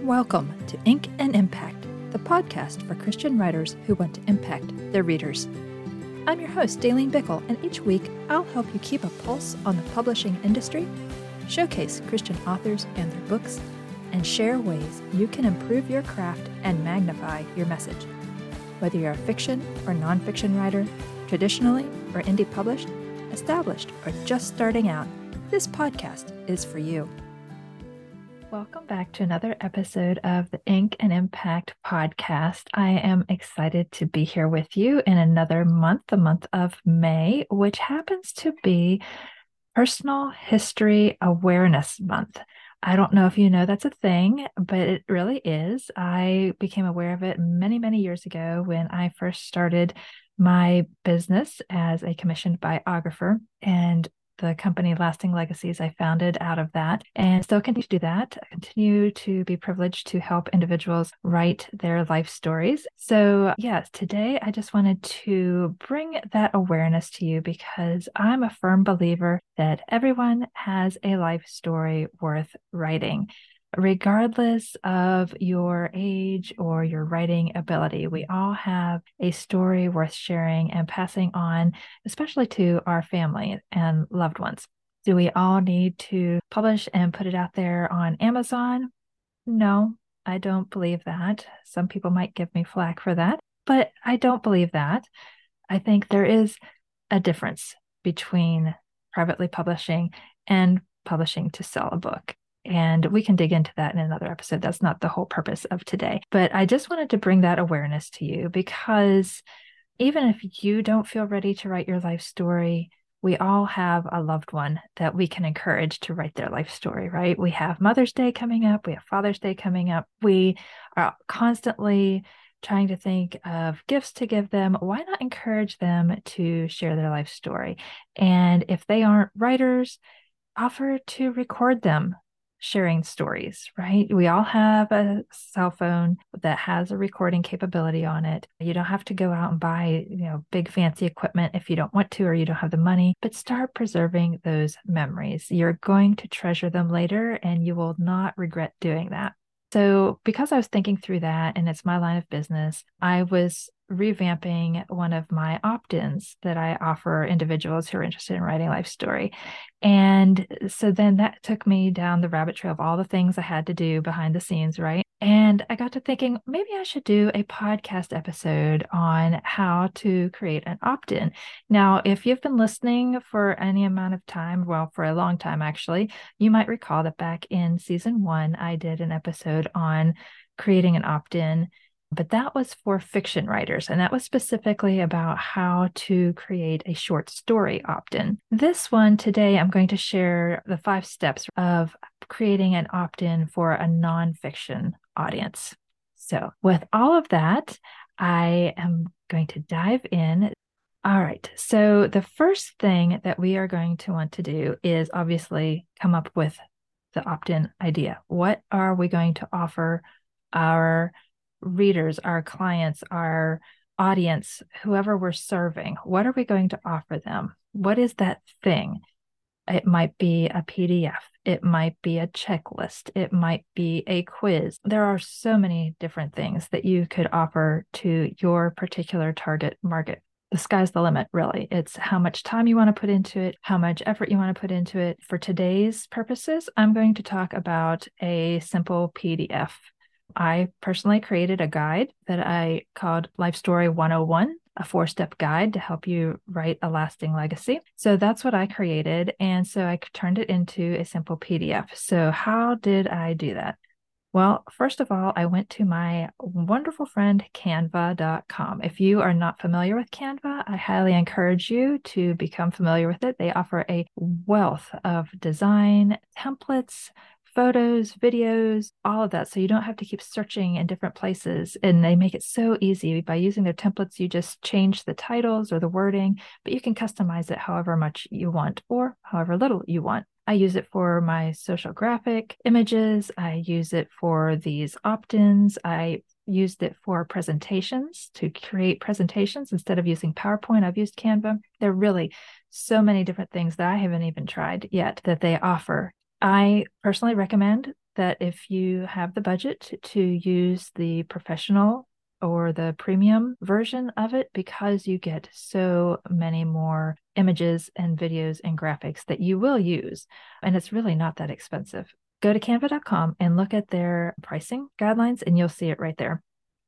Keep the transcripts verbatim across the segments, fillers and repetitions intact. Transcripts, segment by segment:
Welcome to Ink and Impact, the podcast for Christian writers who want to impact their readers. I'm your host, Daleen Bickle, and each week I'll help you keep a pulse on the publishing industry, showcase Christian authors and their books, and share ways you can improve your craft and magnify your message. Whether you're a fiction or nonfiction writer, traditionally or indie published, established or just starting out, this podcast is for you. Welcome back to another episode of the Ink and Impact podcast. I am excited to be here with you in another month, the month of May, which happens to be Personal History Awareness Month. I don't know if you know that's a thing, but it really is. I became aware of it many, many years ago when I first started my business as a commissioned biographer, and the company Lasting Legacies I founded out of that, and still continue to do that. I continue to be privileged to help individuals write their life stories. So yes, today I just wanted to bring that awareness to you because I'm a firm believer that everyone has a life story worth writing. Regardless of your age or your writing ability, we all have a story worth sharing and passing on, especially to our family and loved ones. Do we all need to publish and put it out there on Amazon? No, I don't believe that. Some people might give me flack for that, but I don't believe that. I think there is a difference between privately publishing and publishing to sell a book. And we can dig into that in another episode. That's not the whole purpose of today. But I just wanted to bring that awareness to you because even if you don't feel ready to write your life story, we all have a loved one that we can encourage to write their life story, right? We have Mother's Day coming up. We have Father's Day coming up. We are constantly trying to think of gifts to give them. Why not encourage them to share their life story? And if they aren't writers, offer to record them sharing stories, right? We all have a cell phone that has a recording capability on it. You don't have to go out and buy, you know, big fancy equipment if you don't want to or you don't have the money, but start preserving those memories. You're going to treasure them later and you will not regret doing that. So because I was thinking through that and it's my line of business, I was revamping one of my opt-ins that I offer individuals who are interested in writing a life story. And so then that took me down the rabbit trail of all the things I had to do behind the scenes, right? And I got to thinking, maybe I should do a podcast episode on how to create an opt-in. Now, if you've been listening for any amount of time, well, for a long time, actually, you might recall that back in season one, I did an episode on creating an opt-in. But that was for fiction writers, and that was specifically about how to create a short story opt-in. This one today, I'm going to share the five steps of creating an opt-in for a nonfiction audience. So with all of that, I am going to dive in. All right. So the first thing that we are going to want to do is obviously come up with the opt-in idea. What are we going to offer our readers, our clients, our audience, whoever we're serving? What are we going to offer them? What is that thing? It might be a P D F. It might be a checklist. It might be a quiz. There are so many different things that you could offer to your particular target market. The sky's the limit, really. It's how much time you want to put into it, how much effort you want to put into it. For today's purposes, I'm going to talk about a simple P D F. I personally created a guide that I called Life Story one oh one, a four-step guide to help you write a lasting legacy. So that's what I created. And so I turned it into a simple P D F. So how did I do that? Well, first of all, I went to my wonderful friend, canva dot com. If you are not familiar with Canva, I highly encourage you to become familiar with it. They offer a wealth of design templates, photos, videos, all of that. So you don't have to keep searching in different places. And they make it so easy. By using their templates, you just change the titles or the wording, but you can customize it however much you want or however little you want. I use it for my social graphic images. I use it for these opt-ins. I used it for presentations, to create presentations instead of using PowerPoint. I've used Canva. There are really so many different things that I haven't even tried yet that they offer. I personally recommend that if you have the budget to use the professional or the premium version of it, because you get so many more images and videos and graphics that you will use. And it's really not that expensive. Go to canva dot com and look at their pricing guidelines, and you'll see it right there.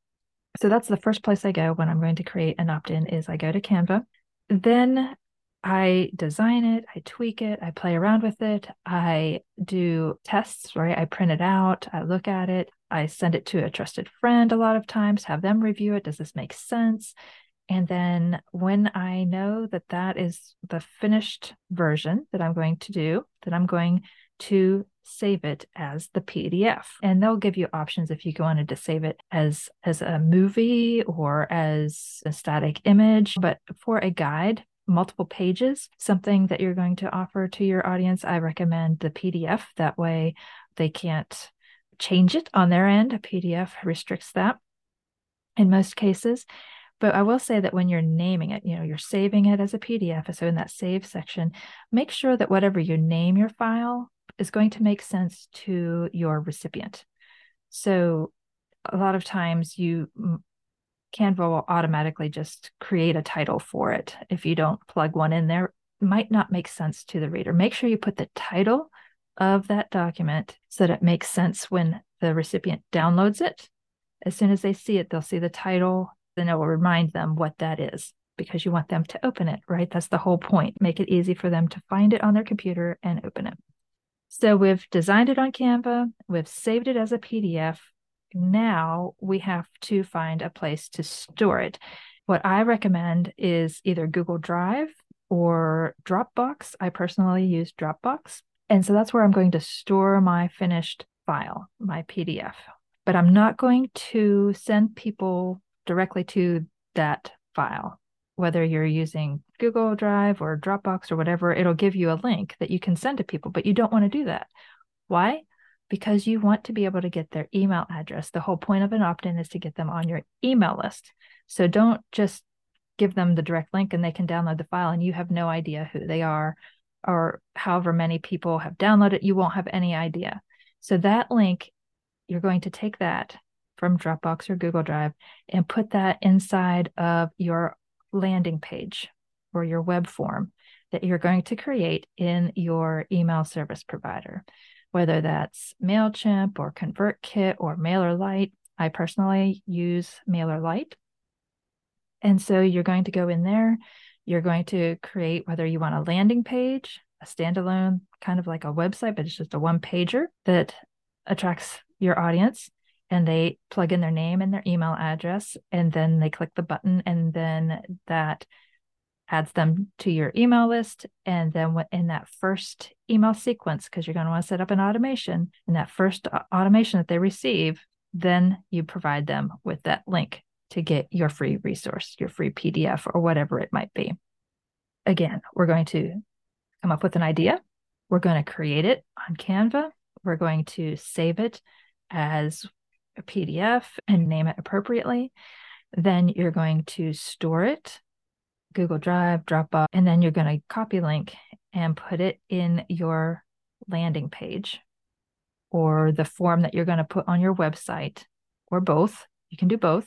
So that's the first place I go when I'm going to create an opt-in is I go to Canva. Then I design it, I tweak it, I play around with it, I do tests, right? I print it out, I look at it, I send it to a trusted friend a lot of times, have them review it. Does this make sense? And then when I know that that is the finished version that I'm going to do, that I'm going to save it as the P D F. And they'll give you options if you wanted to save it as, as a movie or as a static image. But for a guide, multiple pages, something that you're going to offer to your audience, I recommend the P D F. That way they can't change it on their end. A P D F restricts that in most cases. But I will say that when you're naming it, you know, you're saving it as a P D F. So in that save section, make sure that whatever you name your file is going to make sense to your recipient. So a lot of times you Canva will automatically just create a title for it. If you don't plug one in there, it might not make sense to the reader. Make sure you put the title of that document so that it makes sense when the recipient downloads it. As soon as they see it, they'll see the title, then it will remind them what that is because you want them to open it, right? That's the whole point. Make it easy for them to find it on their computer and open it. So we've designed it on Canva, we've saved it as a P D F. Now we have to find a place to store it. What I recommend is either Google Drive or Dropbox. I personally use Dropbox. And so that's where I'm going to store my finished file, my P D F. But I'm not going to send people directly to that file. Whether you're using Google Drive or Dropbox or whatever, it'll give you a link that you can send to people, but you don't want to do that. Why? Because you want to be able to get their email address. The whole point of an opt-in is to get them on your email list. So don't just give them the direct link and they can download the file and you have no idea who they are or however many people have downloaded it. You won't have any idea. So that link, you're going to take that from Dropbox or Google Drive and put that inside of your landing page or your web form that you're going to create in your email service provider, whether that's MailChimp or ConvertKit or MailerLite. I personally use MailerLite. And so you're going to go in there, you're going to create whether you want a landing page, a standalone, kind of like a website, but it's just a one pager that attracts your audience. And they plug in their name and their email address, and then they click the button, and then that adds them to your email list. And then in that first email sequence, because you're going to want to set up an automation, in that first automation that they receive, then you provide them with that link to get your free resource, your free P D F, or whatever it might be. Again, we're going to come up with an idea. We're going to create it on Canva. We're going to save it as a P D F and name it appropriately. Then you're going to store it, Google Drive, Dropbox, and then you're going to copy link and put it in your landing page or the form that you're going to put on your website, or both. You can do both.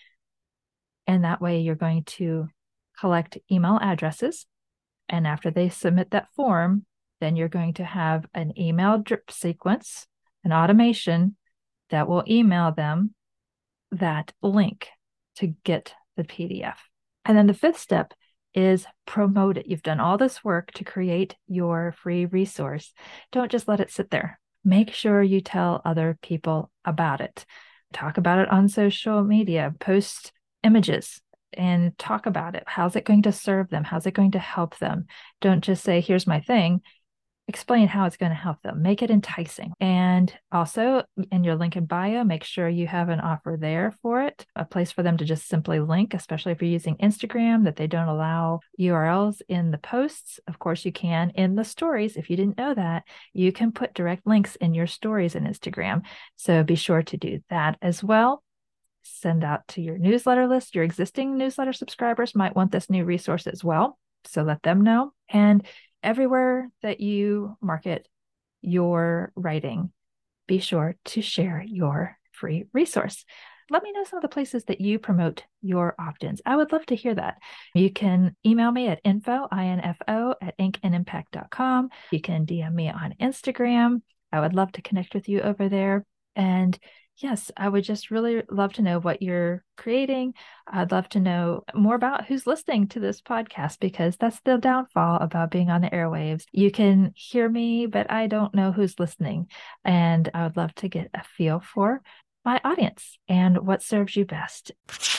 And that way you're going to collect email addresses. And after they submit that form, then you're going to have an email drip sequence, an automation that will email them that link to get the P D F. And then the fifth step is promote it. You've done all this work to create your free resource. Don't just let it sit there. Make sure you tell other people about it. Talk about it on social media, post images and talk about it. How's it going to serve them? How's it going to help them? Don't just say, here's my thing. Explain how it's going to help them. Make it enticing. And also in your link in bio, make sure you have an offer there for it, a place for them to just simply link, especially if you're using Instagram, that they don't allow U R Ls in the posts. Of course, you can in the stories. If you didn't know that, you can put direct links in your stories in Instagram. So be sure to do that as well. Send out to your newsletter list. Your existing newsletter subscribers might want this new resource as well. So let them know. And everywhere that you market your writing, be sure to share your free resource. Let me know some of the places that you promote your opt-ins. I would love to hear that. You can email me at info, I N F O, at ink and impact dot com. You can D M me on Instagram. I would love to connect with you over there. And yes, I would just really love to know what you're creating. I'd love to know more about who's listening to this podcast, because that's the downfall about being on the airwaves. You can hear me, but I don't know who's listening. And I would love to get a feel for my audience and what serves you best.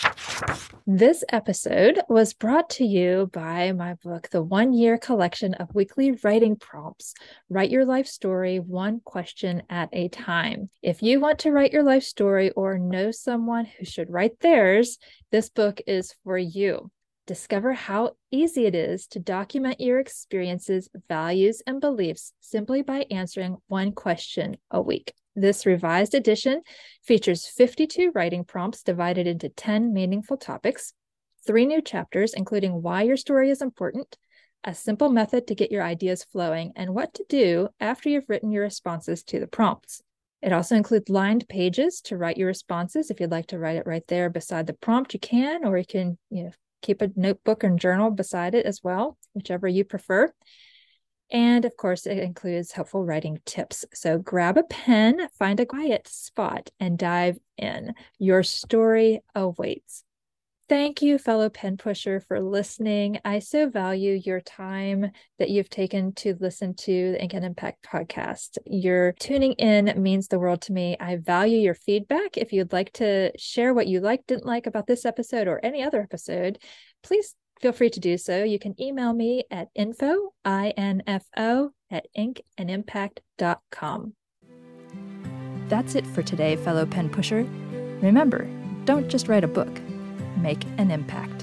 This episode was brought to you by my book, The One Year Collection of Weekly Writing Prompts. Write your life story one question at a time. If you want to write your life story or know someone who should write theirs, this book is for you. Discover how easy it is to document your experiences, values, and beliefs simply by answering one question a week. This revised edition features fifty-two writing prompts divided into ten meaningful topics, three new chapters, including why your story is important, a simple method to get your ideas flowing, and what to do after you've written your responses to the prompts. It also includes lined pages to write your responses. If you'd like to write it right there beside the prompt, you can, or you can, you know, keep a notebook and journal beside it as well, whichever you prefer. And of course, it includes helpful writing tips. So grab a pen, find a quiet spot, and dive in. Your story awaits. Thank you, fellow pen pusher, for listening. I so value your time that you've taken to listen to the Ink and Impact podcast. Your tuning in means the world to me. I value your feedback. If you'd like to share what you liked, didn't like about this episode or any other episode, please feel free to do so. You can email me at info, I N F O, at ink and impact dot com. That's it for today, fellow pen pusher. Remember, don't just write a book, make an impact.